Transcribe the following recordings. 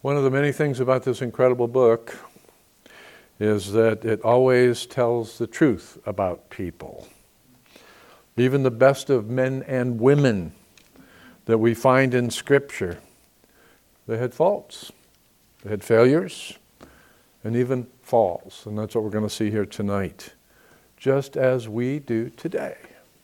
One of the many things about this incredible book is that it always tells the truth about people. Even the best of men and women that we find in Scripture, they had faults, they had failures, and even falls. And that's what we're going to see here tonight, just as we do today.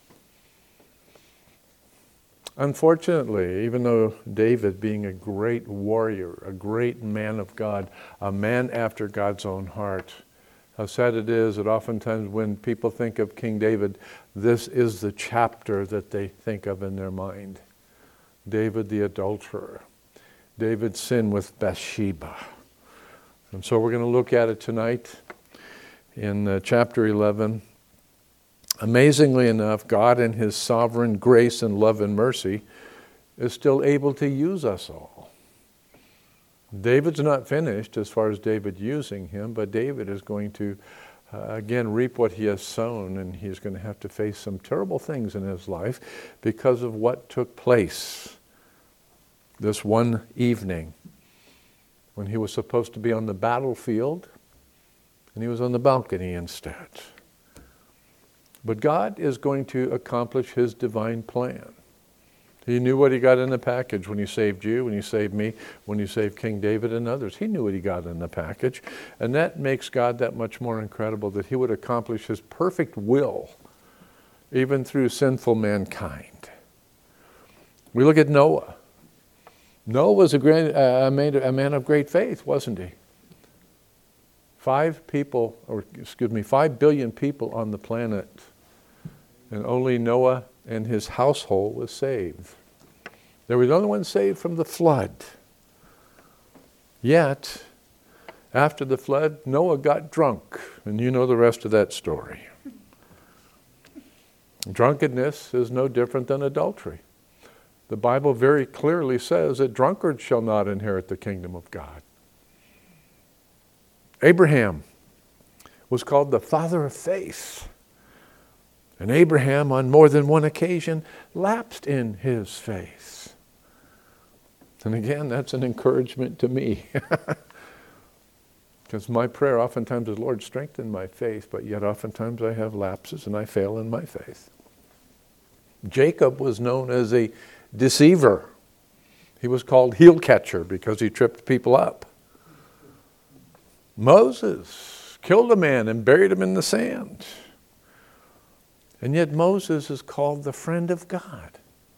Unfortunately, even though David, being a great warrior, a great man of God, a man after God's own heart, how sad it is that oftentimes when people think of King David, this is the chapter that they think of in their mind. David the adulterer. David's sin with Bathsheba. And so we're going to look at it tonight in chapter 11. Amazingly enough, God in His sovereign grace and love and mercy is still able to use us all. David's not finished as far as David using him, but David is going to, again, reap what he has sown, and he's going to have to face some terrible things in his life because of what took place this one evening when he was supposed to be on the battlefield, and he was on the balcony instead. But God is going to accomplish His divine plan. He knew what He got in the package when He saved you, when He saved me, when He saved King David and others. He knew what He got in the package. And that makes God that much more incredible, that He would accomplish His perfect will, even through sinful mankind. We look at Noah. Noah was a man of great faith, wasn't he? 5 billion people on the planet, and only Noah and his household was saved. They were the only ones saved from the flood. Yet, after the flood, Noah got drunk, and you know the rest of that story. Drunkenness is no different than adultery. The Bible very clearly says that drunkards shall not inherit the kingdom of God. Abraham was called the father of faith. And Abraham, on more than one occasion, lapsed in his faith. And again, that's an encouragement to me. Because my prayer oftentimes is, Lord, strengthen my faith, but yet oftentimes I have lapses and I fail in my faith. Jacob was known as a deceiver. He was called heel catcher because he tripped people up. Moses killed a man and buried him in the sand. And yet Moses is called the friend of God.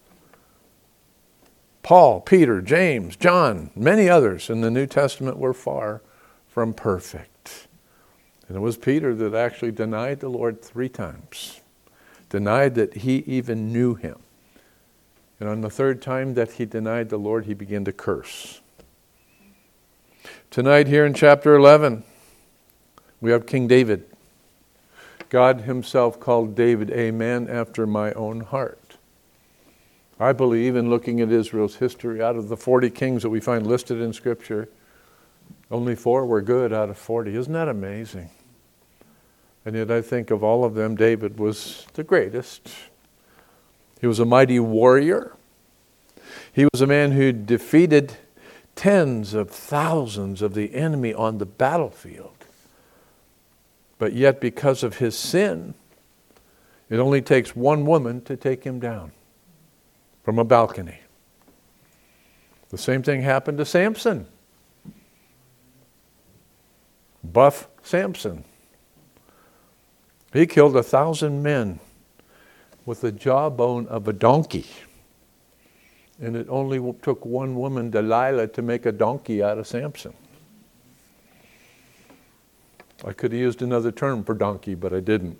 Paul, Peter, James, John, many others in the New Testament were far from perfect. And it was Peter that actually denied the Lord 3 times. Denied that he even knew Him. And on the 3rd time that he denied the Lord, he began to curse. Tonight here in chapter 11, we have King David. God Himself called David a man after my own heart. I believe, in looking at Israel's history, out of the 40 kings that we find listed in Scripture, only 4 were good out of 40. Isn't that amazing? And yet I think of all of them, David was the greatest. He was a mighty warrior. He was a man who defeated tens of thousands of the enemy on the battlefield. But yet, because of his sin, it only takes one woman to take him down from a balcony. The same thing happened to Samson. Buff Samson. He killed 1,000 men with the jawbone of a donkey. And it only took one woman, Delilah, to make a donkey out of Samson. I could have used another term for donkey, but I didn't.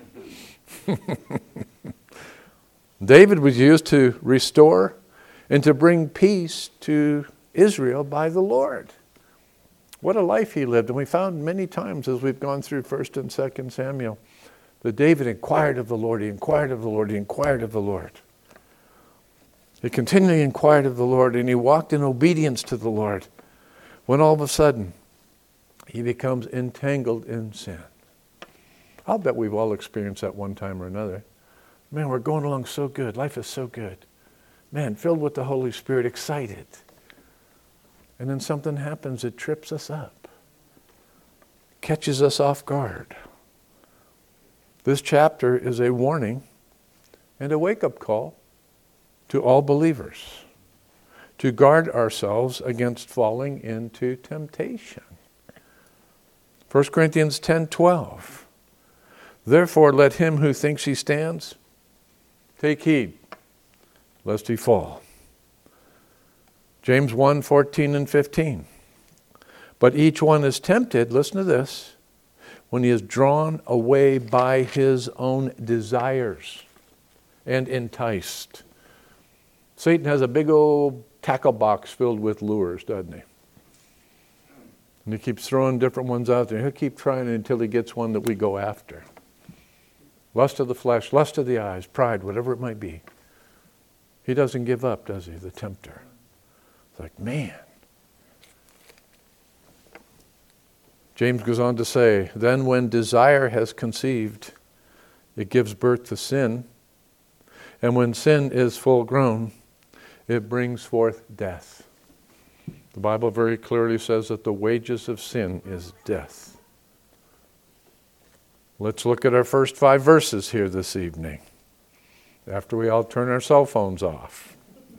David was used to restore and to bring peace to Israel by the Lord. What a life he lived. And we found many times as we've gone through 1st and 2nd Samuel that David inquired of the Lord, he inquired of the Lord, he inquired of the Lord. He continually inquired of the Lord, and he walked in obedience to the Lord, when all of a sudden he becomes entangled in sin. I'll bet we've all experienced that one time or another. Man, we're going along so good. Life is so good. Man, filled with the Holy Spirit, excited. And then something happens, it trips us up, catches us off guard. This chapter is a warning and a wake-up call to all believers to guard ourselves against falling into temptation. 1 Corinthians 10:12. Therefore let him who thinks he stands take heed, lest he fall. James 1:14 and 15. But each one is tempted, listen to this, when he is drawn away by his own desires and enticed. Satan has a big old tackle box filled with lures, doesn't he? And he keeps throwing different ones out there. He'll keep trying until he gets one that we go after. Lust of the flesh, lust of the eyes, pride, whatever it might be. He doesn't give up, does he, the tempter? It's like, man. James goes on to say, then when desire has conceived, it gives birth to sin. And when sin is full grown, it brings forth death. The Bible very clearly says that the wages of sin is death. Let's look at our first 5 verses here this evening, after we all turn our cell phones off.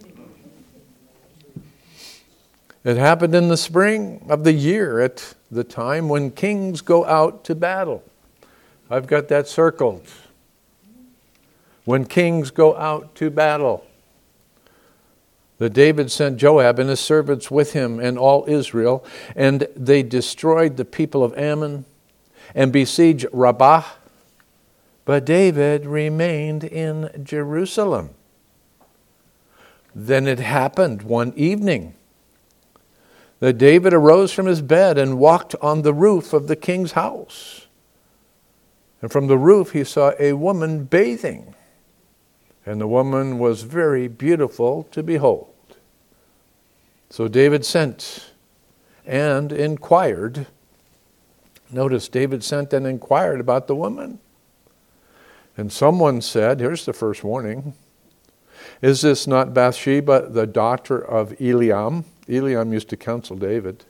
It happened in the spring of the year at the time when kings go out to battle. I've got that circled. When kings go out to battle. That David sent Joab and his servants with him and all Israel, and they destroyed the people of Ammon and besieged Rabbah. But David remained in Jerusalem. Then it happened one evening that David arose from his bed and walked on the roof of the king's house. And from the roof he saw a woman bathing. And the woman was very beautiful to behold. So David sent and inquired. Notice, David sent and inquired about the woman. And someone said, here's the first warning, is this not Bathsheba, the daughter of Eliam? Eliam used to counsel David.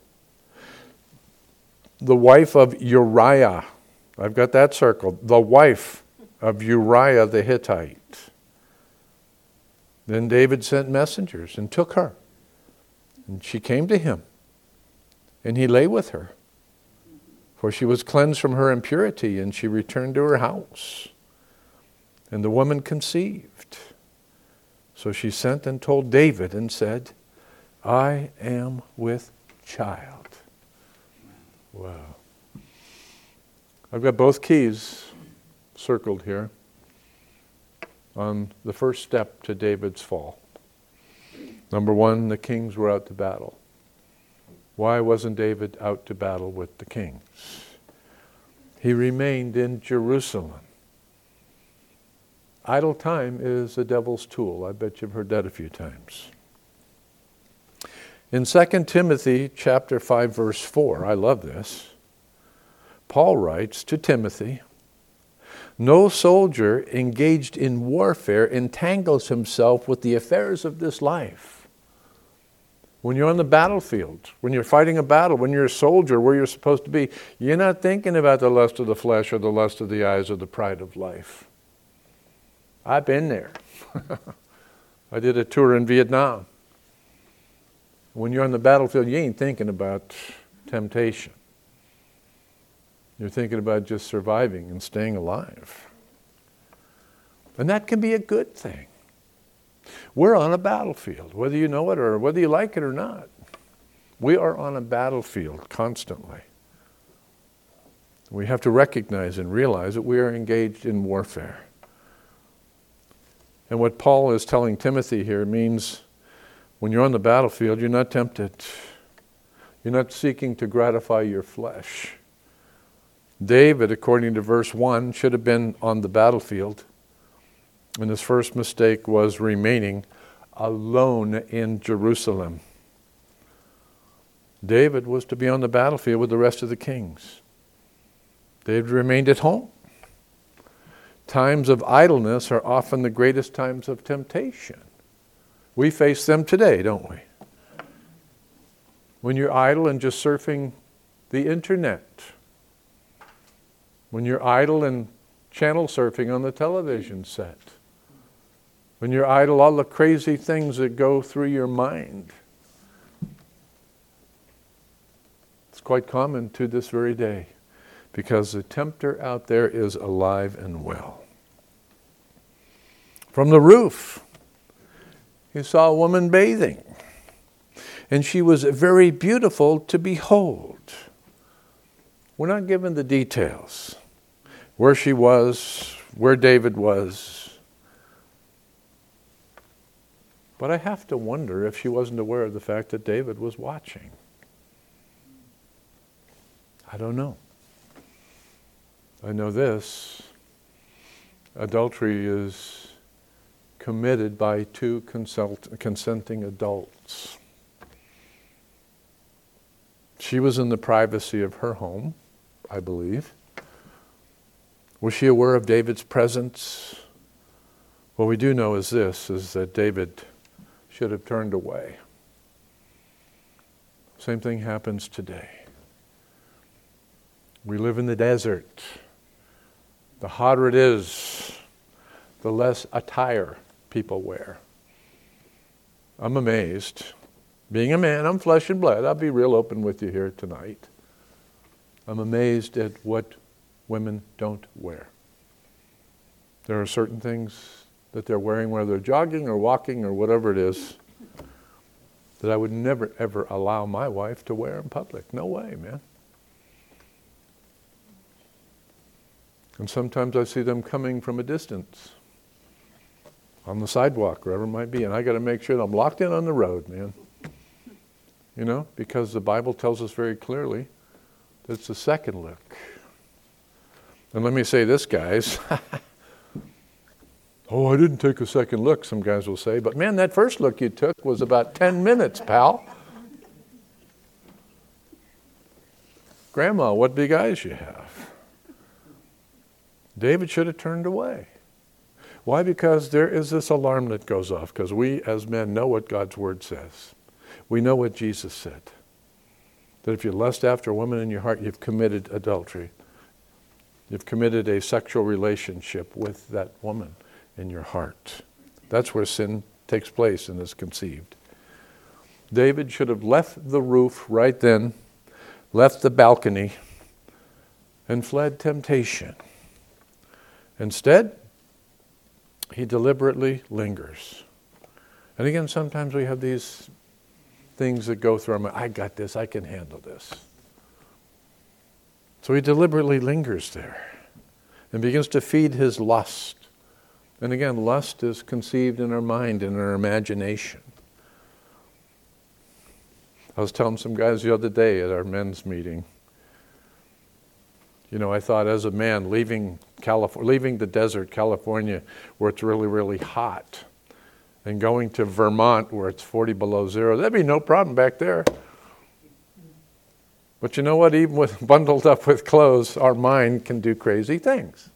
The wife of Uriah. I've got that circled. The wife of Uriah the Hittite. Then David sent messengers and took her. And she came to him. And he lay with her. For she was cleansed from her impurity, and she returned to her house. And the woman conceived. So she sent and told David and said, I am with child. Wow. I've got both keys circled here on the first step to David's fall. Number 1, the kings were out to battle. Why wasn't David out to battle with the kings? He remained in Jerusalem. Idle time is the devil's tool. I bet you've heard that a few times. In 2 Timothy chapter 5, verse 4, I love this. Paul writes to Timothy, no soldier engaged in warfare entangles himself with the affairs of this life. When you're on the battlefield, when you're fighting a battle, when you're a soldier where you're supposed to be, you're not thinking about the lust of the flesh or the lust of the eyes or the pride of life. I've been there. I did a tour in Vietnam. When you're on the battlefield, you ain't thinking about temptation. You're thinking about just surviving and staying alive. And that can be a good thing. We're on a battlefield, whether you know it or whether you like it or not. We are on a battlefield constantly. We have to recognize and realize that we are engaged in warfare. And what Paul is telling Timothy here means when you're on the battlefield, you're not tempted. You're not seeking to gratify your flesh. David, according to verse 1, should have been on the battlefield. And his first mistake was remaining alone in Jerusalem. David was to be on the battlefield with the rest of the kings. David remained at home. Times of idleness are often the greatest times of temptation. We face them today, don't we? When you're idle and just surfing the internet. When you're idle and channel surfing on the television set. When you're idle, all the crazy things that go through your mind. It's quite common to this very day because the tempter out there is alive and well. From the roof, he saw a woman bathing, and she was very beautiful to behold. We're not given the details, where she was, where David was. But I have to wonder if she wasn't aware of the fact that David was watching. I don't know. I know this. Adultery is committed by two consenting adults. She was in the privacy of her home, I believe. Was she aware of David's presence? What we do know is this, is that David should have turned away. Same thing happens today. We live in the desert. The hotter it is, the less attire people wear. I'm amazed. Being a man, I'm flesh and blood. I'll be real open with you here tonight. I'm amazed at what women don't wear. There are certain things that they're wearing, whether they're jogging or walking or whatever it is, that I would never, ever allow my wife to wear in public. No way, man. And sometimes I see them coming from a distance, on the sidewalk, wherever it might be, and I got to make sure that I'm locked in on the road, man. You know, because the Bible tells us very clearly that it's a second look. And let me say this, guys. Oh, I didn't take a second look, some guys will say. But man, that first look you took was about 10 minutes, pal. Grandma, what big eyes you have. David should have turned away. Why? Because there is this alarm that goes off, because we as men know what God's word says. We know what Jesus said. That if you lust after a woman in your heart, you've committed adultery. You've committed a sexual relationship with that woman in your heart. That's where sin takes place and is conceived. David should have left the roof right then, left the balcony, and fled temptation. Instead, he deliberately lingers. And again, sometimes we have these things that go through our mind. I got this, I can handle this. So he deliberately lingers there and begins to feed his lust. And again, lust is conceived in our mind, in our imagination. I was telling some guys the other day at our men's meeting, you know, I thought as a man, leaving the desert, California, where it's really, really hot, and going to Vermont, where it's 40 below zero, that'd be no problem back there. But you know what? Even with bundled up with clothes, our mind can do crazy things.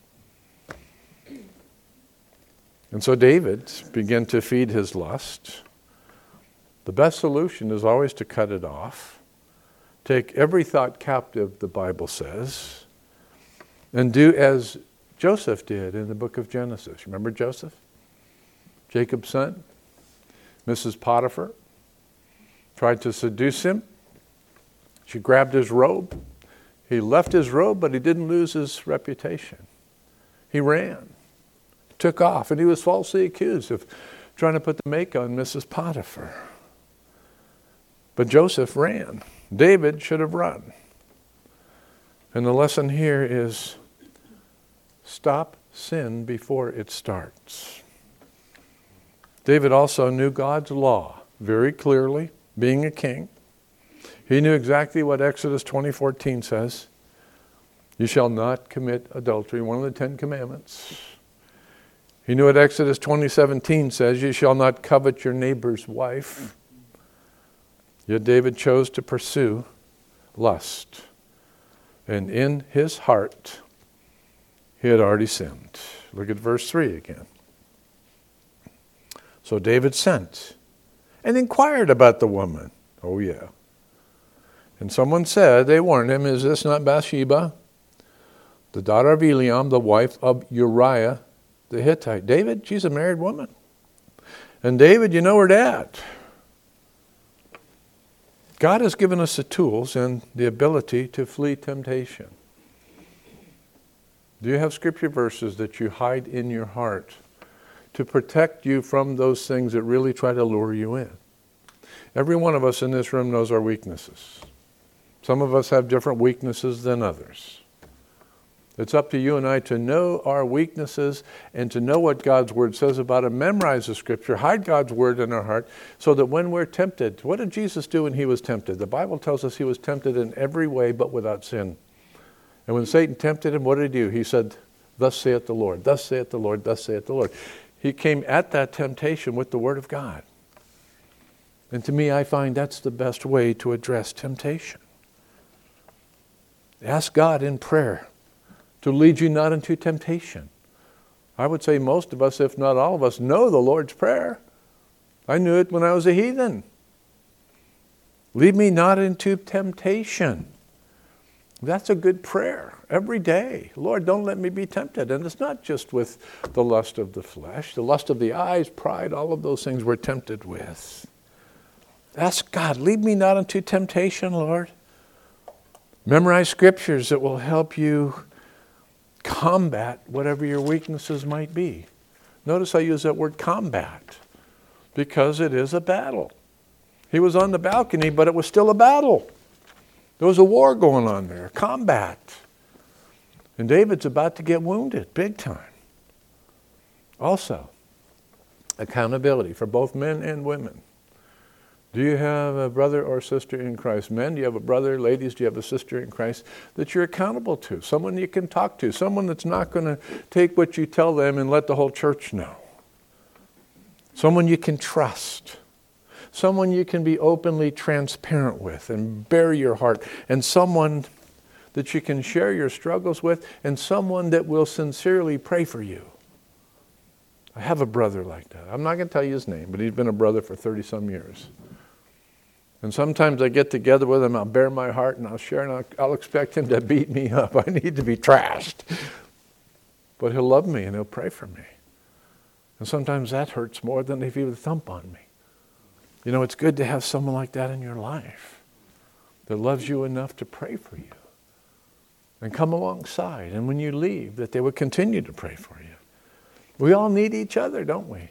And so David began to feed his lust. The best solution is always to cut it off. Take every thought captive, the Bible says, and do as Joseph did in the book of Genesis. Remember Joseph? Jacob's son? Mrs. Potiphar tried to seduce him. She grabbed his robe. He left his robe, but he didn't lose his reputation. He ran, took off, and he was falsely accused of trying to put the make on Mrs. Potiphar. But Joseph ran. David should have run. And the lesson here is stop sin before it starts. David also knew God's law very clearly, being a king. He knew exactly what Exodus 20:14 says. You shall not commit adultery, one of the 10 commandments. He knew what Exodus 20:17 says. You shall not covet your neighbor's wife. Yet David chose to pursue lust. And in his heart, he had already sinned. Look at verse 3 again. So David sent and inquired about the woman. Oh yeah. And someone said, they warned him, is this not Bathsheba, the daughter of Eliam, the wife of Uriah the Hittite? David, she's a married woman. And David, you know her dad. God has given us the tools and the ability to flee temptation. Do you have scripture verses that you hide in your heart to protect you from those things that really try to lure you in? Every one of us in this room knows our weaknesses. Some of us have different weaknesses than others. It's up to you and I to know our weaknesses and to know what God's Word says about it. Memorize the Scripture, hide God's Word in our heart so that when we're tempted, what did Jesus do when he was tempted? The Bible tells us he was tempted in every way but without sin. And when Satan tempted him, what did he do? He said, thus saith the Lord, thus saith the Lord, thus saith the Lord. He came at that temptation with the Word of God. And to me, I find that's the best way to address temptation. Ask God in prayer to lead you not into temptation. I would say most of us, if not all of us, know the Lord's Prayer. I knew it when I was a heathen. Lead me not into temptation. That's a good prayer every day. Lord, don't let me be tempted. And it's not just with the lust of the flesh, the lust of the eyes, pride, all of those things we're tempted with. Ask God, lead me not into temptation, Lord. Memorize scriptures that will help you combat whatever your weaknesses might be. Notice I use that word combat because it is a battle. He was on the balcony, but it was still a battle. There was a war going on there, combat. And David's about to get wounded, big time. Also, accountability for both men and women. Do you have a brother or sister in Christ? Men, do you have a brother? Ladies, do you have a sister in Christ that you're accountable to? Someone you can talk to. Someone that's not going to take what you tell them and let the whole church know. Someone you can trust. Someone you can be openly transparent with and bare your heart. And someone that you can share your struggles with. And someone that will sincerely pray for you. I have a brother like that. I'm not going to tell you his name, but he's been a brother for 30-some years. And sometimes I get together with him, I'll bare my heart and I'll share, and I'll expect him to beat me up. I need to be trashed. But he'll love me and he'll pray for me. And sometimes that hurts more than if he would thump on me. You know, it's good to have someone like that in your life that loves you enough to pray for you and come alongside. And when you leave, that they would continue to pray for you. We all need each other, don't we?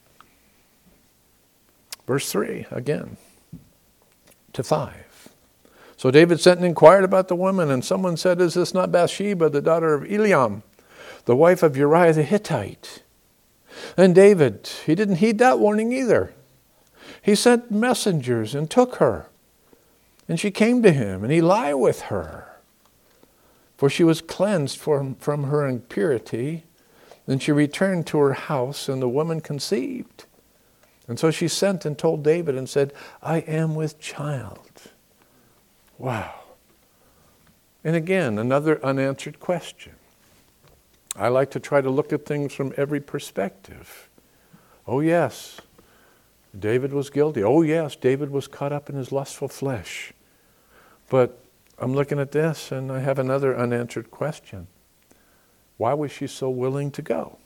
Verse 3, again. To 5. So David sent and inquired about the woman, and someone said, is this not Bathsheba, the daughter of Eliam, the wife of Uriah the Hittite? And David, he didn't heed that warning either. He sent messengers and took her. And she came to him, and he lay with her. For she was cleansed from her impurity. Then she returned to her house, and the woman conceived. And so she sent and told David and said, I am with child. Wow. And again, another unanswered question. I like to try to look at things from every perspective. Oh yes, David was guilty. Oh yes, David was caught up in his lustful flesh. But I'm looking at this and I have another unanswered question. Why was she so willing to go?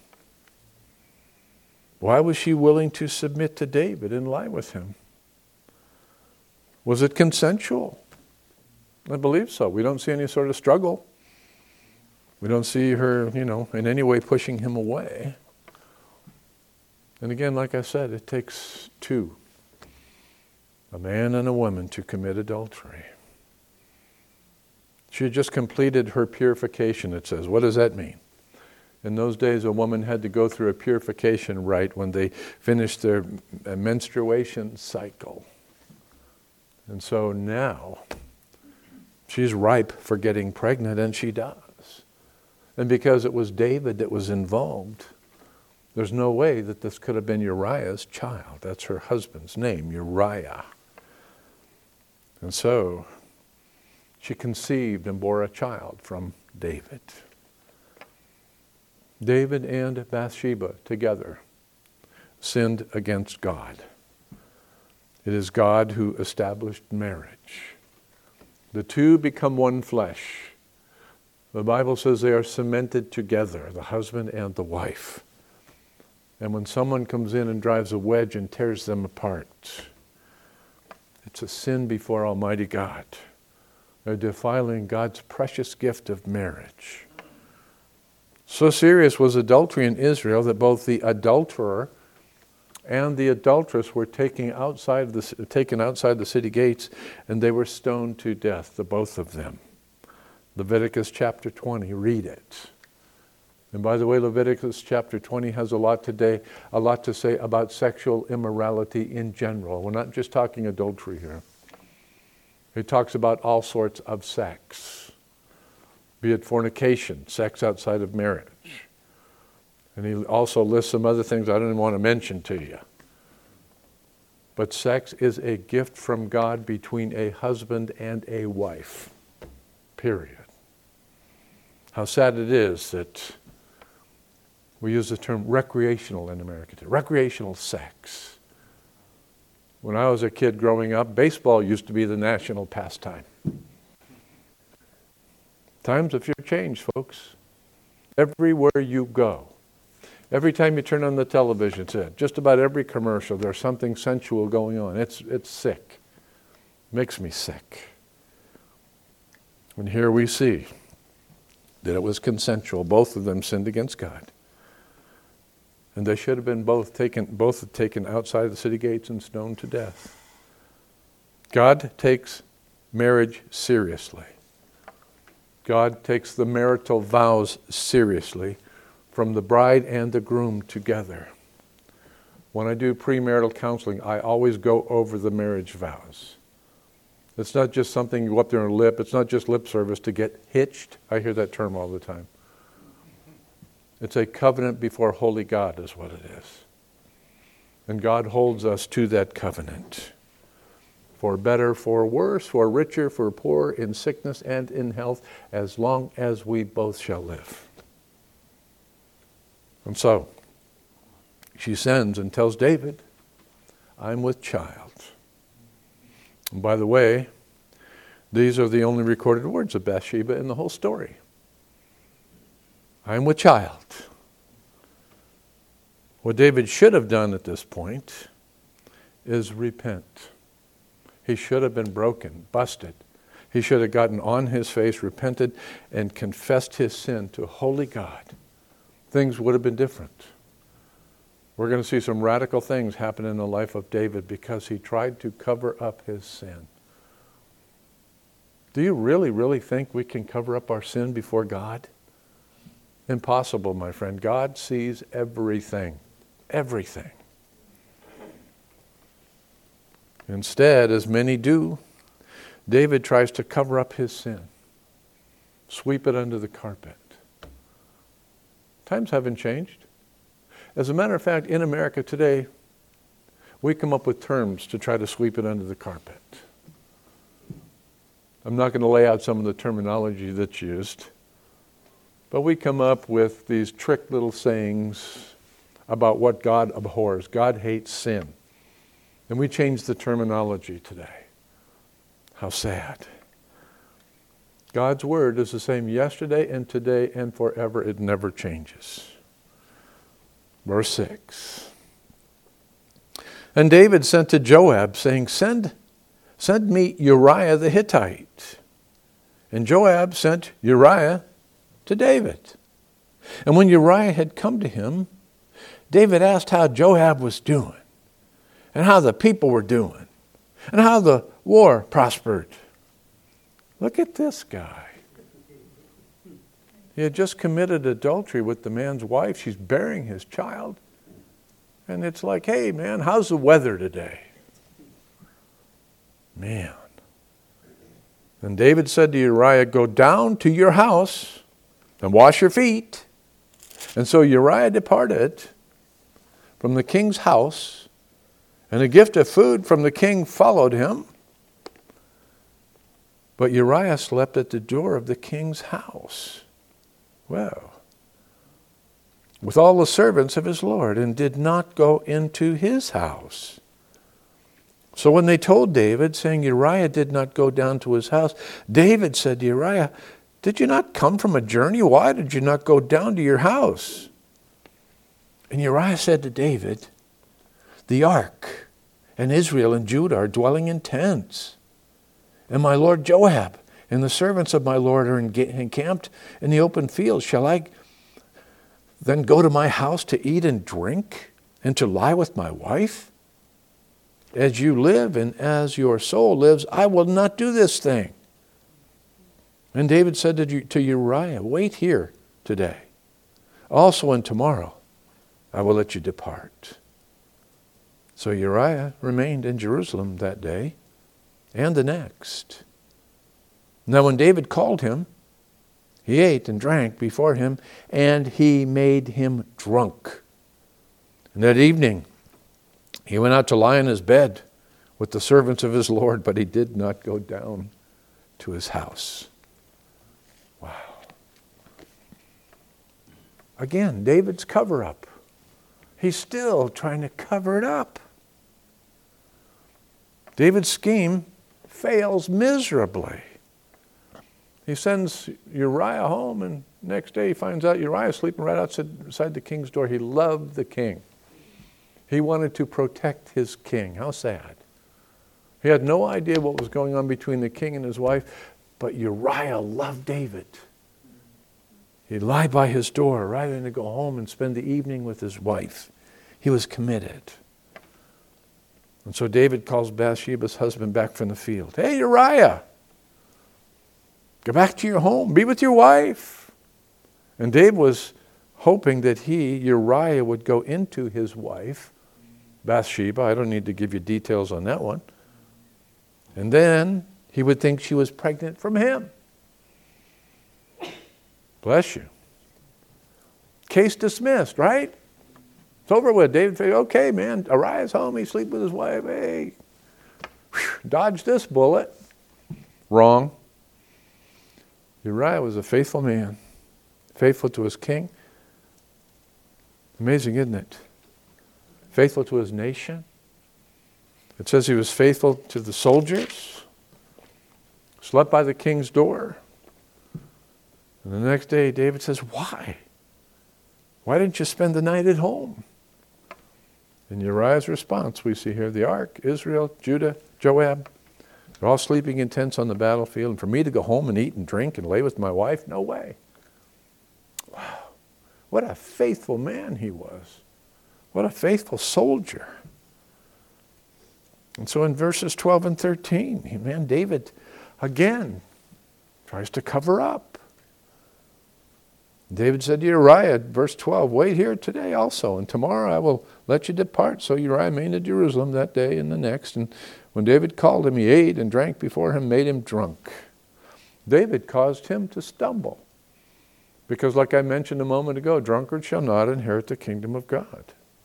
Why was she willing to submit to David and lie with him? Was it consensual? I believe so. We don't see any sort of struggle. We don't see her, in any way pushing him away. And again, like I said, it takes two, a man and a woman, to commit adultery. She had just completed her purification, it says. What does that mean? In those days, a woman had to go through a purification rite when they finished their menstruation cycle. And so now, she's ripe for getting pregnant, and she does. And because it was David that was involved, there's no way that this could have been Uriah's child. That's her husband's name, Uriah. And so, she conceived and bore a child from David. David and Bathsheba together sinned against God. It is God who established marriage. The two become one flesh. The Bible says they are cemented together, the husband and the wife. And when someone comes in and drives a wedge and tears them apart, it's a sin before Almighty God. They're defiling God's precious gift of marriage. So serious was adultery in Israel that both the adulterer and the adulteress were taken outside the city gates, and they were stoned to death, the both of them. Leviticus chapter 20, read it. And by the way, Leviticus chapter 20 has a lot to say about sexual immorality in general. We're not just talking adultery here. It talks about all sorts of sex, be it fornication, sex outside of marriage. And he also lists some other things I don't even want to mention to you. But sex is a gift from God between a husband and a wife. Period. How sad it is that we use the term recreational in America today. Recreational sex. When I was a kid growing up, baseball used to be the national pastime. Times have changed, folks. Everywhere you go, every time you turn on the television set, just about every commercial, there's something sensual going on. It's sick. Makes me sick. And here we see that it was consensual. Both of them sinned against God. And they should have been both taken outside the city gates and stoned to death. God takes marriage seriously. God takes the marital vows seriously, from the bride and the groom together. When I do premarital counseling, I always go over the marriage vows. It's not just something you go up there and lip. It's not just lip service to get hitched. I hear that term all the time. It's a covenant before holy God is what it is. And God holds us to that covenant. For better, for worse, for richer, for poor, in sickness and in health, as long as we both shall live. And so, she sends and tells David, I'm with child. And by the way, these are the only recorded words of Bathsheba in the whole story. I'm with child. What David should have done at this point is repent. He should have been broken, busted. He should have gotten on his face, repented, and confessed his sin to holy God. Things would have been different. We're going to see some radical things happen in the life of David because he tried to cover up his sin. Do you really, really think we can cover up our sin before God? Impossible, my friend. God sees everything. Everything. Instead, as many do, David tries to cover up his sin. Sweep it under the carpet. Times haven't changed. As a matter of fact, in America today, we come up with terms to try to sweep it under the carpet. I'm not going to lay out some of the terminology that's used, but we come up with these trick little sayings about what God abhors. God hates sin. And we change the terminology today. How sad. God's word is the same yesterday and today and forever. It never changes. Verse 6. And David sent to Joab, saying, Send me Uriah the Hittite. And Joab sent Uriah to David. And when Uriah had come to him, David asked how Joab was doing, and how the people were doing, and how the war prospered. Look at this guy. He had just committed adultery with the man's wife. She's bearing his child. And it's like, hey, man, how's the weather today? Man. And David said to Uriah, Go down to your house and wash your feet. And so Uriah departed from the king's house, and a gift of food from the king followed him. But Uriah slept at the door of the king's house. Well, with all the servants of his Lord, and did not go into his house. So when they told David, saying Uriah did not go down to his house, David said to Uriah, did you not come from a journey? Why did you not go down to your house? And Uriah said to David, the ark and Israel and Judah are dwelling in tents. And my lord Joab and the servants of my lord are encamped in the open field. Shall I then go to my house to eat and drink and to lie with my wife? As you live and as your soul lives, I will not do this thing. And David said to Uriah, wait here today. Also and tomorrow I will let you depart. So Uriah remained in Jerusalem that day and the next. Now when David called him, he ate and drank before him, and he made him drunk. And that evening he went out to lie in his bed with the servants of his Lord, but he did not go down to his house. Wow. Again, David's cover-up. He's still trying to cover it up. David's scheme fails miserably. He sends Uriah home, and next day he finds out Uriah sleeping right outside the king's door. He loved the king. He wanted to protect his king. How sad. He had no idea what was going on between the king and his wife, but Uriah loved David. He'd lie by his door rather than to go home and spend the evening with his wife. He was committed. And so David calls Bathsheba's husband back from the field. Hey, Uriah, go back to your home. Be with your wife. And David was hoping that Uriah, would go into his wife, Bathsheba. I don't need to give you details on that one. And then he would think she was pregnant from him. Bless you. Case dismissed, right? It's over with. David figured, okay, man, Uriah's home. He's sleeping with his wife. Hey, dodge this bullet. Wrong. Uriah was a faithful man, faithful to his king. Amazing, isn't it? Faithful to his nation. It says he was faithful to the soldiers, slept by the king's door. And the next day, David says, why? Why didn't you spend the night at home? And Uriah's response, we see here, the ark, Israel, Judah, Joab, they're all sleeping in tents on the battlefield. And for me to go home and eat and drink and lay with my wife? No way. Wow. What a faithful man he was. What a faithful soldier. And so in verses 12 and 13, man, David, again, tries to cover up. David said to Uriah, verse 12, wait here today also, and tomorrow I will let you depart. So Uriah remained in Jerusalem that day and the next. And when David called him, he ate and drank before him, made him drunk. David caused him to stumble. Because like I mentioned a moment ago, drunkards shall not inherit the kingdom of God.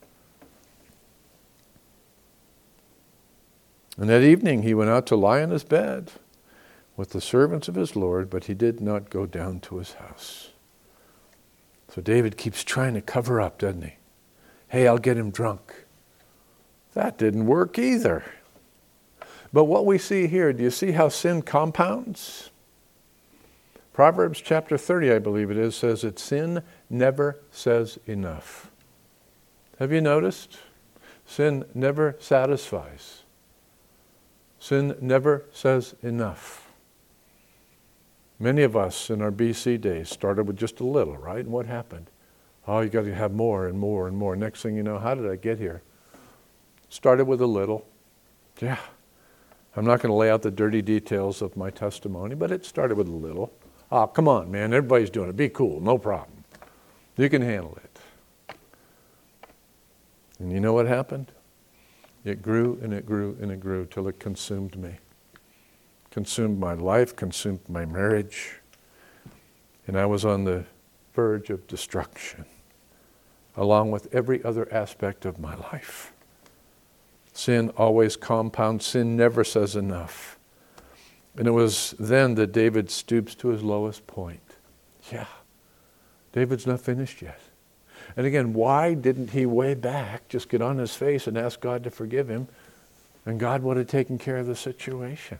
And that evening he went out to lie in his bed with the servants of his Lord, but he did not go down to his house. So David keeps trying to cover up, doesn't he? Hey, I'll get him drunk. That didn't work either. But what we see here, do you see how sin compounds? Proverbs chapter 30, I believe it is, says that sin never says enough. Have you noticed? Sin never satisfies. Sin never says enough. Many of us in our BC days started with just a little, right? And what happened? Oh, you got to have more and more and more. Next thing you know, how did I get here? Started with a little. Yeah. I'm not going to lay out the dirty details of my testimony, but it started with a little. Oh, come on, man. Everybody's doing it. Be cool. No problem. You can handle it. And you know what happened? It grew and it grew and it grew till it consumed me. Consumed my life, consumed my marriage, and I was on the verge of destruction, along with every other aspect of my life. Sin always compounds. Sin never says enough. And it was then that David stoops to his lowest point. Yeah, David's not finished yet. And again, why didn't he way back just get on his face and ask God to forgive him? And God would have taken care of the situation.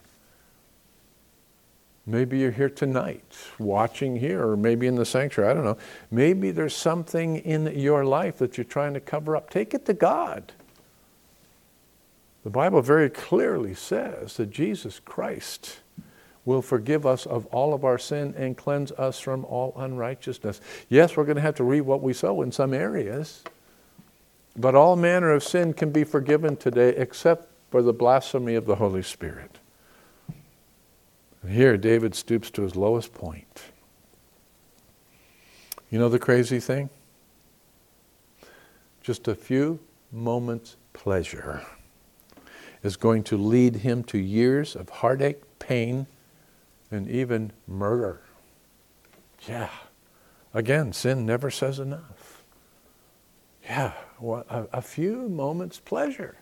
Maybe you're here tonight, watching here, or maybe in the sanctuary, I don't know. Maybe there's something in your life that you're trying to cover up. Take it to God. The Bible very clearly says that Jesus Christ will forgive us of all of our sin and cleanse us from all unrighteousness. Yes, we're going to have to reap what we sow in some areas, but all manner of sin can be forgiven today except for the blasphemy of the Holy Spirit. And here David stoops to his lowest point. You know the crazy thing? Just a few moments' pleasure is going to lead him to years of heartache, pain, and even murder. Yeah. Again, sin never says enough. Yeah, a few moments' pleasure.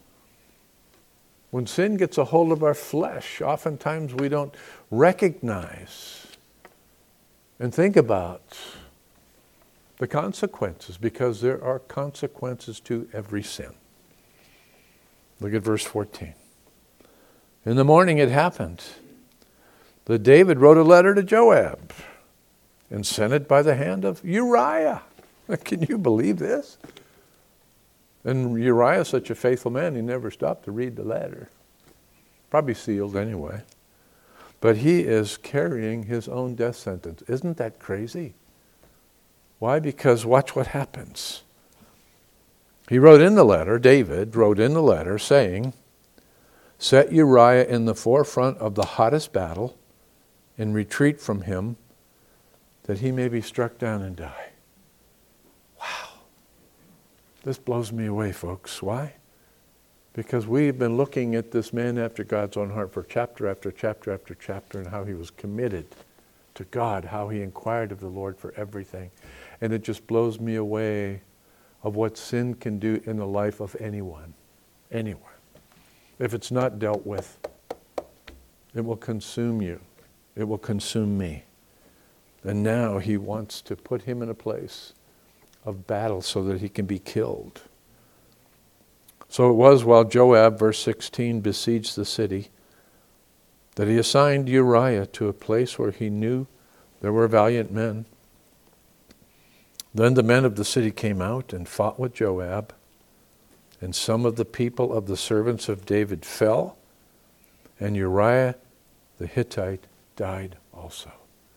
When sin gets a hold of our flesh, oftentimes we don't recognize and think about the consequences, because there are consequences to every sin. Look at verse 14. In the morning it happened that David wrote a letter to Joab and sent it by the hand of Uriah. Can you believe this? And Uriah is such a faithful man, he never stopped to read the letter. Probably sealed anyway. But he is carrying his own death sentence. Isn't that crazy? Why? Because watch what happens. He wrote in the letter, David wrote in the letter saying, set Uriah in the forefront of the hottest battle and retreat from him that he may be struck down and die. Wow. This blows me away, folks. Why? Because we've been looking at this man after God's own heart for chapter after chapter after chapter, and how he was committed to God, how he inquired of the Lord for everything. And it just blows me away of what sin can do in the life of anyone. Anyone. If it's not dealt with, it will consume you. It will consume me. And now he wants to put him in a place of battle so that he can be killed. So it was while Joab, verse 16, besieged the city, that he assigned Uriah to a place where he knew there were valiant men. Then the men of the city came out and fought with Joab, and some of the people of the servants of David fell, and Uriah the Hittite died also.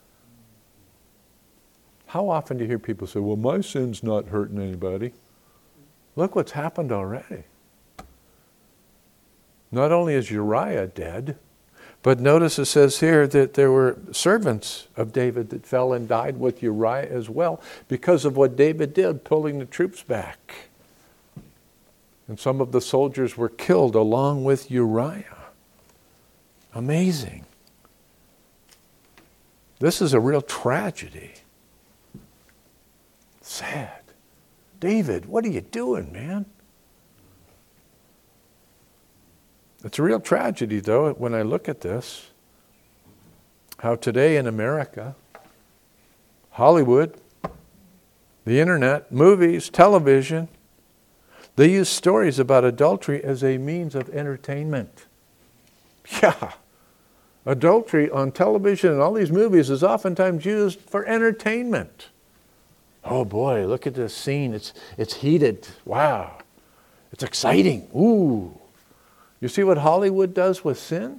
How often do you hear people say, well, my sin's not hurting anybody? Look what's happened already. Not only is Uriah dead, but notice it says here that there were servants of David that fell and died with Uriah as well because of what David did, pulling the troops back. And some of the soldiers were killed along with Uriah. Amazing. This is a real tragedy. Sad. David, what are you doing, man? It's a real tragedy, though, when I look at this, how today in America, Hollywood, the internet, movies, television, they use stories about adultery as a means of entertainment. Yeah. Adultery on television and all these movies is oftentimes used for entertainment. Oh boy, look at this scene. It's heated. Wow. It's exciting. Ooh. You see what Hollywood does with sin?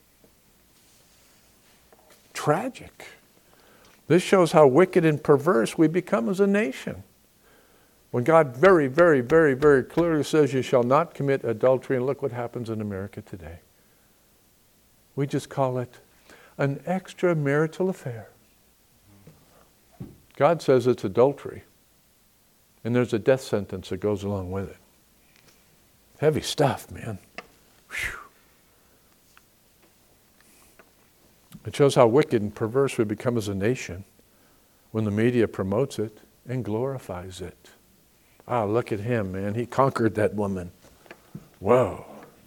Tragic. This shows how wicked and perverse we become as a nation. When God very, very, very, very clearly says you shall not commit adultery, and look what happens in America today. We just call it an extramarital affair. God says it's adultery, and there's a death sentence that goes along with it. Heavy stuff, man. Whew. It shows how wicked and perverse we become as a nation when the media promotes it and glorifies it. Ah, look at him, man. He conquered that woman. Whoa.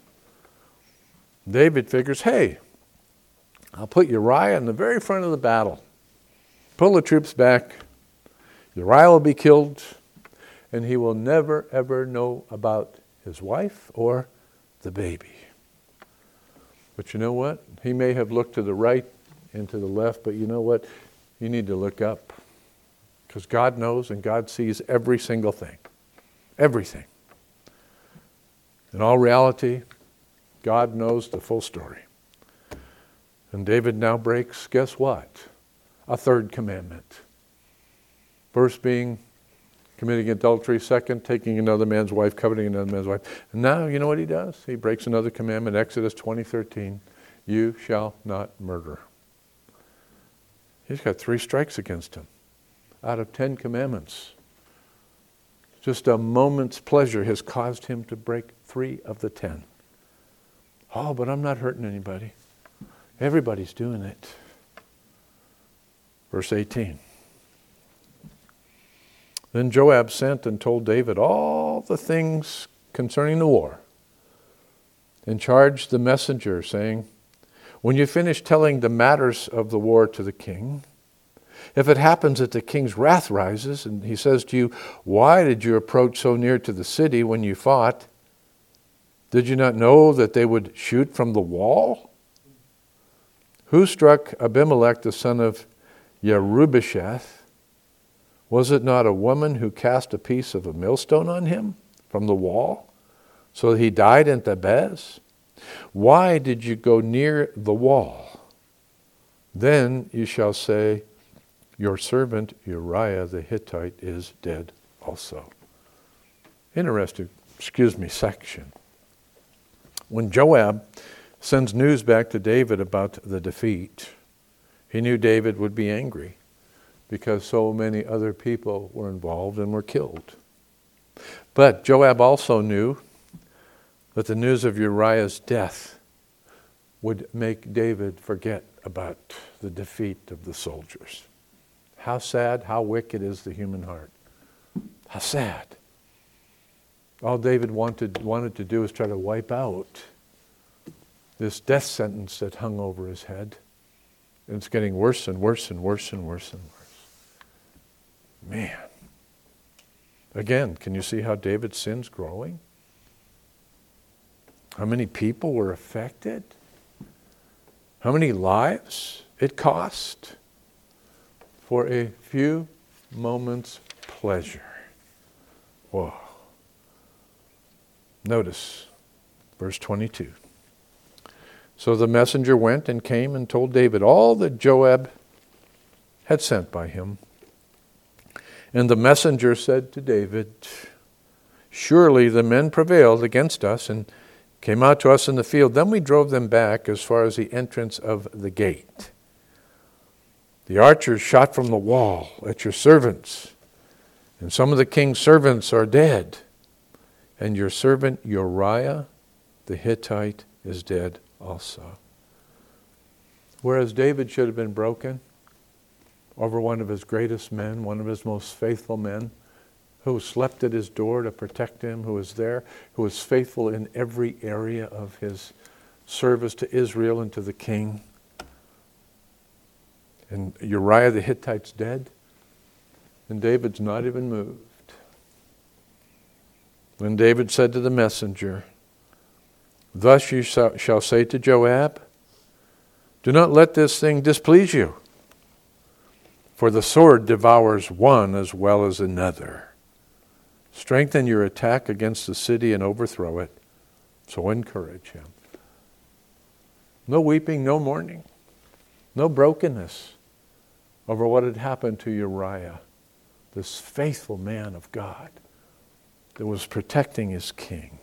David figures, hey, I'll put Uriah in the very front of the battle. Pull the troops back. Uriah will be killed, and he will never, ever know about his wife or the baby. But you know what? He may have looked to the right and to the left, but you know what? You need to look up. Because God knows and God sees every single thing. Everything. In all reality, God knows the full story. And David now breaks, guess what? A third commandment. First being committing adultery. Second, taking another man's wife, coveting another man's wife. And now, you know what he does? He breaks another commandment, Exodus 20:13. You shall not murder. He's got 3 strikes against him out of 10 commandments. Just a moment's pleasure has caused him to break 3 of the 10. Oh, but I'm not hurting anybody. Everybody's doing it. Verse 18. Then Joab sent and told David all the things concerning the war, and charged the messenger, saying, when you finish telling the matters of the war to the king, if it happens that the king's wrath rises, and he says to you, why did you approach so near to the city when you fought? Did you not know that they would shoot from the wall? Who struck Abimelech the son of Yerubbesheth? Was it not a woman who cast a piece of a millstone on him from the wall, so that he died in Thebez? Why did you go near the wall? Then you shall say, your servant Uriah the Hittite is dead also. Interesting, section. When Joab sends news back to David about the defeat, he knew David would be angry because so many other people were involved and were killed. But Joab also knew that the news of Uriah's death would make David forget about the defeat of the soldiers. How sad, how wicked is the human heart. How sad. All David wanted to do is try to wipe out this death sentence that hung over his head. And it's getting worse and worse and worse and worse and worse. Man. Again, can you see how David's sin's growing? How many people were affected? How many lives it cost for a few moments' pleasure? Whoa. Notice verse 22. So the messenger went and came and told David all that Joab had sent by him. And the messenger said to David, surely the men prevailed against us and came out to us in the field. Then we drove them back as far as the entrance of the gate. The archers shot from the wall at your servants, and some of the king's servants are dead. And your servant Uriah the Hittite is dead also. Whereas David should have been broken over one of his greatest men, one of his most faithful men, who slept at his door to protect him, who was there, who was faithful in every area of his service to Israel and to the king. And Uriah the Hittite's dead, and David's not even moved. When David said to the messenger, thus you shall say to Joab, do not let this thing displease you, for the sword devours one as well as another. Strengthen your attack against the city and overthrow it. So encourage him. No weeping, no mourning, no brokenness over what had happened to Uriah, this faithful man of God that was protecting his king.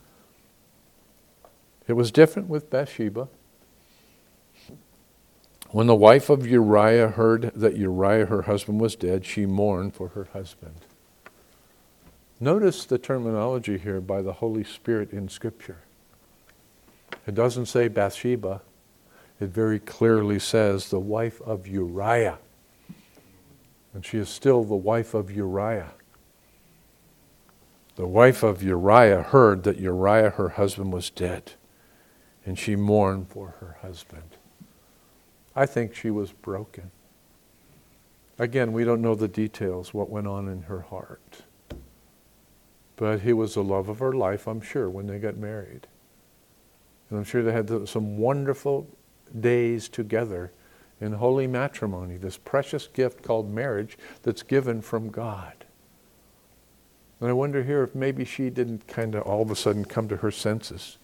It was different with Bathsheba. When the wife of Uriah heard that Uriah, her husband, was dead, she mourned for her husband. Notice the terminology here by the Holy Spirit in Scripture. It doesn't say Bathsheba. It very clearly says the wife of Uriah. And she is still the wife of Uriah. The wife of Uriah heard that Uriah, her husband, was dead, and she mourned for her husband. I think she was broken. Again, we don't know the details, what went on in her heart. But he was the love of her life, I'm sure, when they got married. And I'm sure they had some wonderful days together in holy matrimony, this precious gift called marriage that's given from God. And I wonder here if maybe she didn't kind of all of a sudden come to her senses,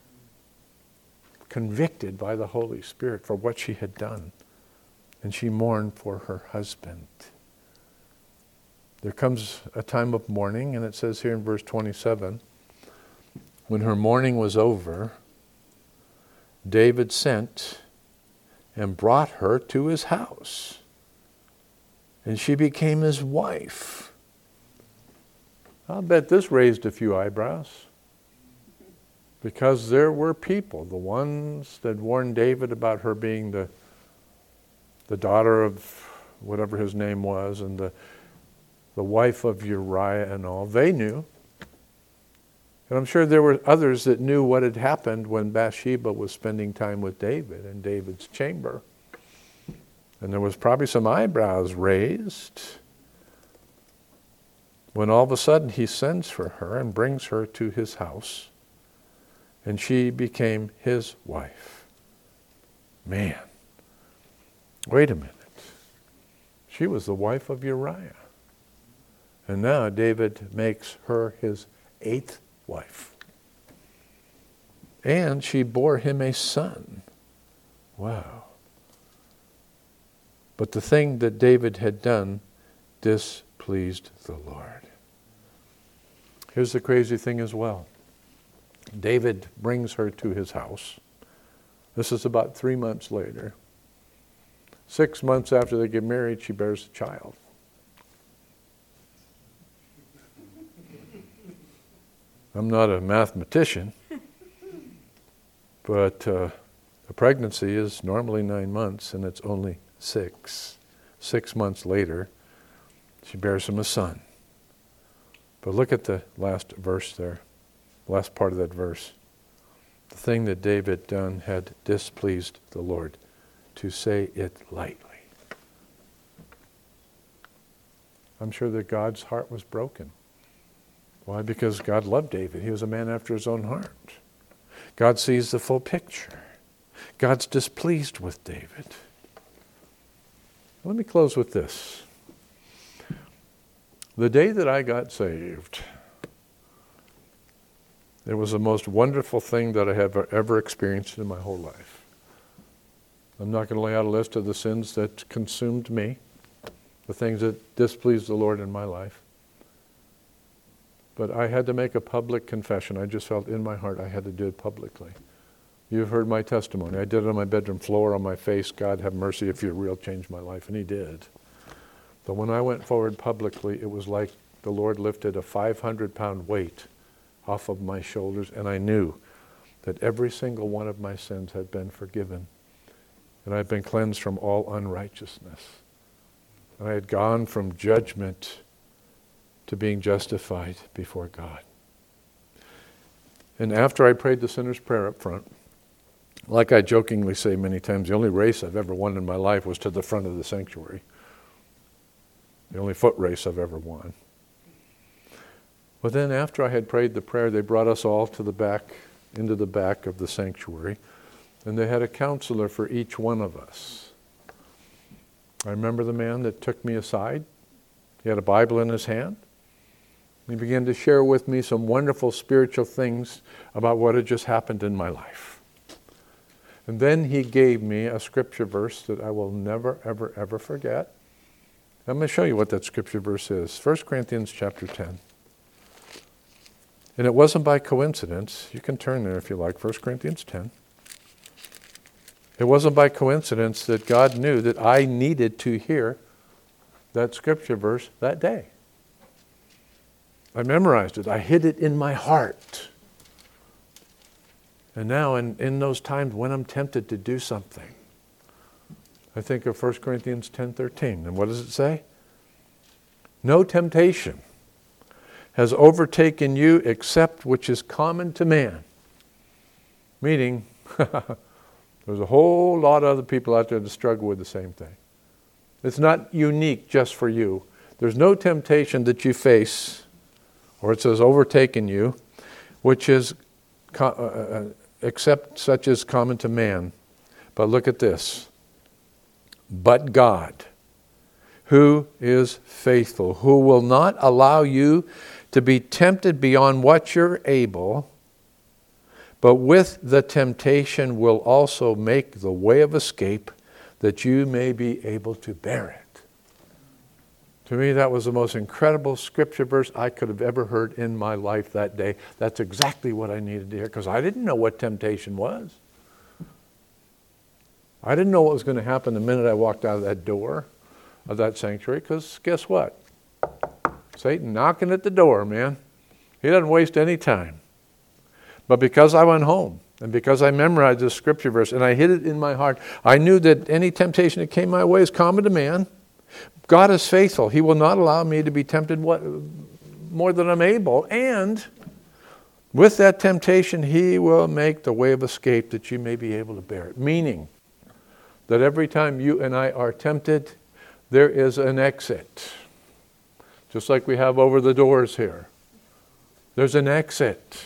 convicted by the Holy Spirit for what she had done. And she mourned for her husband. There comes a time of mourning, and it says here in verse 27, when her mourning was over, David sent and brought her to his house, and she became his wife. I'll bet this raised a few eyebrows, because there were people, the ones that warned David about her being the daughter of whatever his name was, and the wife of Uriah and all, they knew. And I'm sure there were others that knew what had happened when Bathsheba was spending time with David in David's chamber. And there was probably some eyebrows raised when all of a sudden he sends for her and brings her to his house, and she became his wife. Man, wait a minute. She was the wife of Uriah. And now David makes her his 8th wife. And she bore him a son. Wow. But the thing that David had done displeased the Lord. Here's the crazy thing as well. David brings her to his house. This is about 3 months later. 6 months after they get married, she bears a child. I'm not a mathematician, but a pregnancy is normally 9 months, and it's only 6. 6 months later, she bears him a son. But look at the last verse there, last part of that verse. The thing that David done had displeased the Lord, to say it lightly. I'm sure that God's heart was broken. Why? Because God loved David. He was a man after his own heart. God sees the full picture. God's displeased with David. Let me close with this. The day that I got saved, it was the most wonderful thing that I have ever experienced in my whole life. I'm not going to lay out a list of the sins that consumed me, the things that displeased the Lord in my life. But I had to make a public confession. I just felt in my heart I had to do it publicly. You've heard my testimony. I did it on my bedroom floor, on my face. God have mercy if you're real, change my life. And he did. But when I went forward publicly, it was like the Lord lifted a 500-pound weight off of my shoulders, and I knew that every single one of my sins had been forgiven. And I'd been cleansed from all unrighteousness. And I had gone from judgment to being justified before God. And after I prayed the sinner's prayer up front, like I jokingly say many times, the only race I've ever won in my life was to the front of the sanctuary. The only foot race I've ever won. But then after I had prayed the prayer, they brought us all to the back, into the back of the sanctuary, and they had a counselor for each one of us. I remember the man that took me aside. He had a Bible in his hand. He began to share with me some wonderful spiritual things about what had just happened in my life. And then he gave me a scripture verse that I will never, ever, ever forget. I'm going to show you what that scripture verse is. 1 Corinthians chapter 10. And it wasn't by coincidence. You can turn there if you like. 1 Corinthians 10. It wasn't by coincidence that God knew that I needed to hear that scripture verse that day. I memorized it. I hid it in my heart. And now in those times when I'm tempted to do something, I think of 1 Corinthians 10:13. And what does it say? No temptation has overtaken you except which is common to man. Meaning, there's a whole lot of other people out there that struggle with the same thing. It's not unique just for you. There's no temptation that you face, or it says overtaken you, which is except such as common to man. But look at this. But God, who is faithful, who will not allow you to be tempted beyond what you're able, but with the temptation will also make the way of escape that you may be able to bear it. To me, that was the most incredible scripture verse I could have ever heard in my life that day. That's exactly what I needed to hear, because I didn't know what temptation was. I didn't know what was going to happen the minute I walked out of that door of that sanctuary, because guess what? Satan knocking at the door, man. He doesn't waste any time. But because I went home, and because I memorized this scripture verse, and I hid it in my heart, I knew that any temptation that came my way is common to man. God is faithful. He will not allow me to be tempted more than I'm able. And with that temptation, He will make the way of escape that you may be able to bear it. Meaning that every time you and I are tempted, there is an exit. Just like we have over the doors here. There's an exit.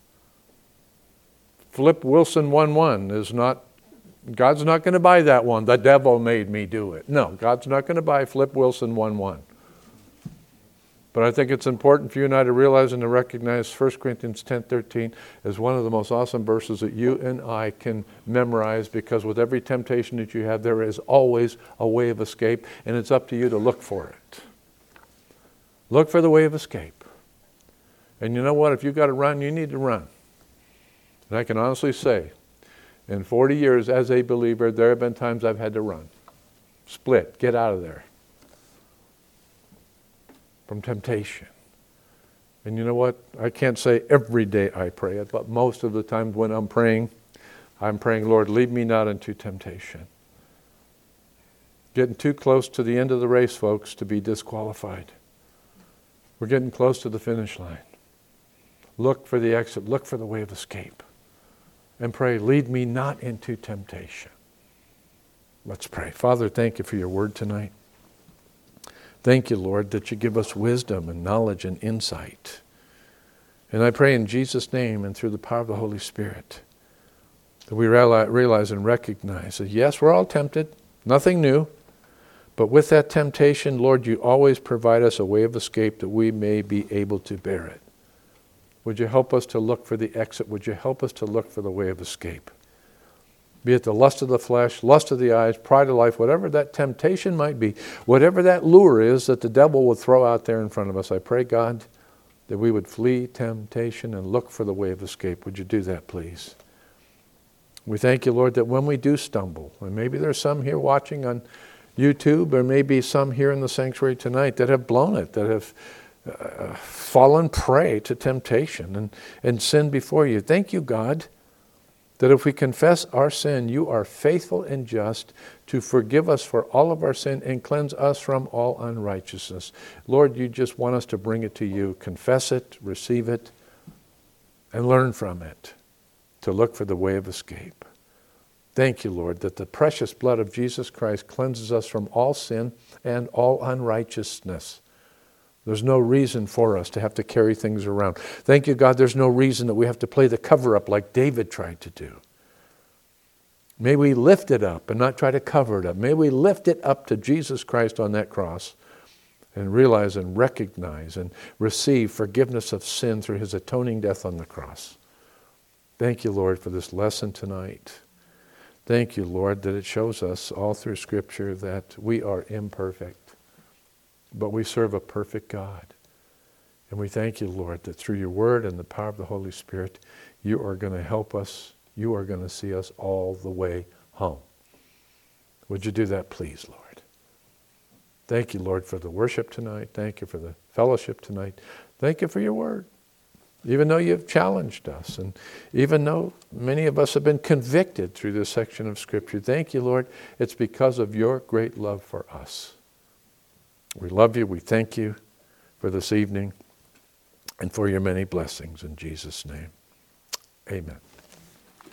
Flip Wilson 1:1 is not, God's not going to buy that one. The devil made me do it. No, God's not going to buy Flip Wilson 1:1. But I think it's important for you and I to realize and to recognize 1 Corinthians 10:13 as one of the most awesome verses that you and I can memorize, because with every temptation that you have, there is always a way of escape, and it's up to you to look for it. Look for the way of escape. And you know what? If you've got to run, you need to run. And I can honestly say, in 40 years as a believer, there have been times I've had to run. Split, get out of there. From temptation. And you know what? I can't say every day I pray it, but most of the times when I'm praying, Lord, lead me not into temptation. Getting too close to the end of the race, folks, to be disqualified. We're getting close to the finish line. Look for the exit. Look for the way of escape. And pray, lead me not into temptation. Let's pray. Father, thank you for your word tonight. Thank you, Lord, that you give us wisdom and knowledge and insight. And I pray in Jesus' name and through the power of the Holy Spirit that we realize and recognize that, yes, we're all tempted, nothing new, but with that temptation, Lord, you always provide us a way of escape that we may be able to bear it. Would you help us to look for the exit? Would you help us to look for the way of escape? Be it the lust of the flesh, lust of the eyes, pride of life, whatever that temptation might be, whatever that lure is that the devil will throw out there in front of us, I pray, God, that we would flee temptation and look for the way of escape. Would you do that, please? We thank you, Lord, that when we do stumble, and maybe there's some here watching on YouTube, or maybe some here in the sanctuary tonight that have blown it, that have fallen prey to temptation and sin before you. Thank you, God, that if we confess our sin, you are faithful and just to forgive us for all of our sin and cleanse us from all unrighteousness. Lord, you just want us to bring it to you, confess it, receive it, and learn from it to look for the way of escape. Thank you, Lord, that the precious blood of Jesus Christ cleanses us from all sin and all unrighteousness. There's no reason for us to have to carry things around. Thank you, God, there's no reason that we have to play the cover-up like David tried to do. May we lift it up and not try to cover it up. May we lift it up to Jesus Christ on that cross and realize and recognize and receive forgiveness of sin through his atoning death on the cross. Thank you, Lord, for this lesson tonight. Thank you, Lord, that it shows us all through Scripture that we are imperfect. But we serve a perfect God. And we thank you, Lord, that through your word and the power of the Holy Spirit, you are going to help us. You are going to see us all the way home. Would you do that, please, Lord? Thank you, Lord, for the worship tonight. Thank you for the fellowship tonight. Thank you for your word. Even though you've challenged us, and even though many of us have been convicted through this section of Scripture, thank you, Lord, it's because of your great love for us. We love you. We thank you for this evening and for your many blessings in Jesus' name. Amen.